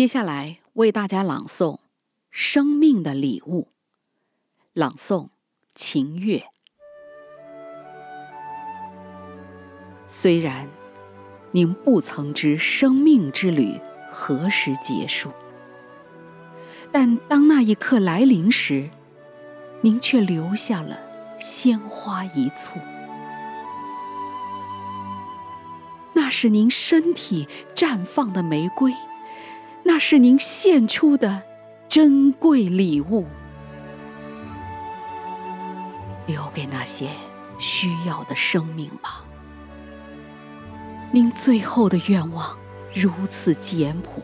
接下来为大家朗诵《生命的礼物》，朗诵秦月。虽然您不曾知生命之旅何时结束，但当那一刻来临时，您却留下了鲜花一簇。那是您身体绽放的玫瑰，那是您献出的珍贵礼物，留给那些需要的生命吧。您最后的愿望如此简朴，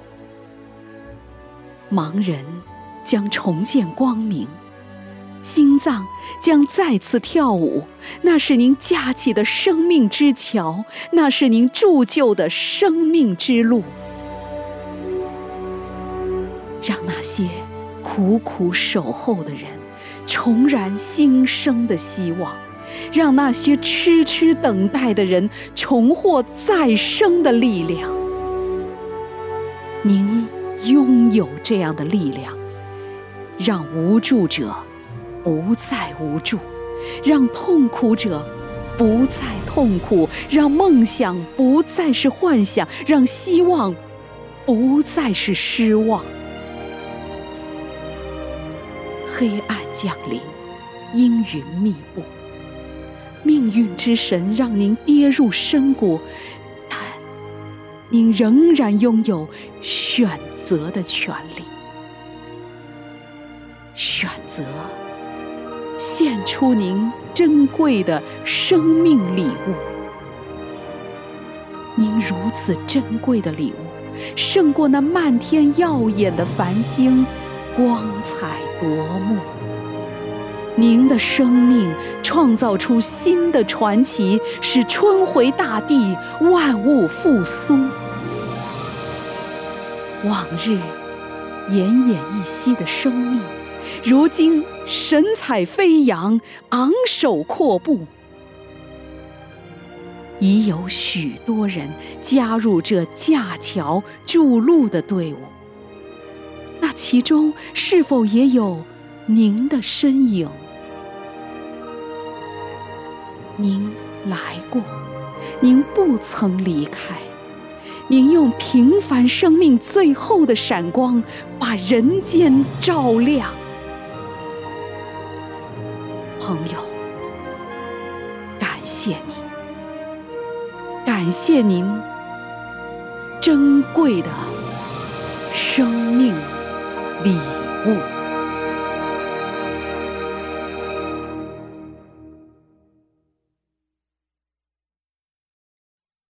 盲人将重见光明，心脏将再次跳舞，那是您架起的生命之桥，那是您铸就的生命之路。让那些苦苦守候的人重燃新生的希望，让那些痴痴等待的人重获再生的力量。您拥有这样的力量，让无助者不再无助，让痛苦者不再痛苦，让梦想不再是幻想，让希望不再是失望。黑暗降临，阴云密布，命运之神让您跌入深谷，但您仍然拥有选择的权利。选择献出您珍贵的生命礼物。您如此珍贵的礼物，胜过那漫天耀眼的繁星，光彩夺目。您的生命创造出新的传奇，使春回大地，万物复苏。往日奄奄一息的生命，如今神采飞扬，昂首阔步。已有许多人加入这架桥筑路的队伍，那其中是否也有您的身影？您来过，您不曾离开，您用平凡生命最后的闪光，把人间照亮。朋友，感谢您，感谢您珍贵的生命礼物。